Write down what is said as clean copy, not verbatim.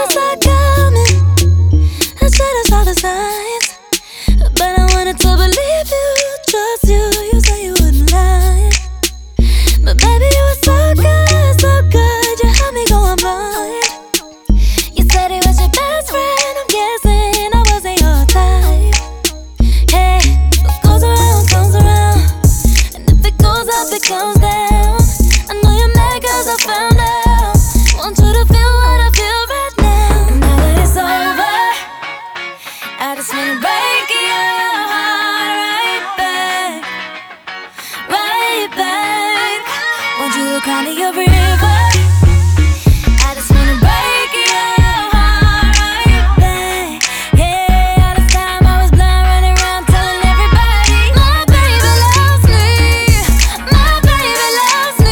saw it coming. I should've saw the signs, but I wanted to believe you, trust you. You said you wouldn't lie, but baby, you were so good, so good. You had me going blind. You said he was your best friend. I'm guessing I wasn't your type. Hey, what goes around comes around, and if it goes up, it comes down. I know you're mad 'cause I found out. Want you to feel what I feel right now. And now that it's over, I just wanna break your heart right back, right back. Want you to cry me a river.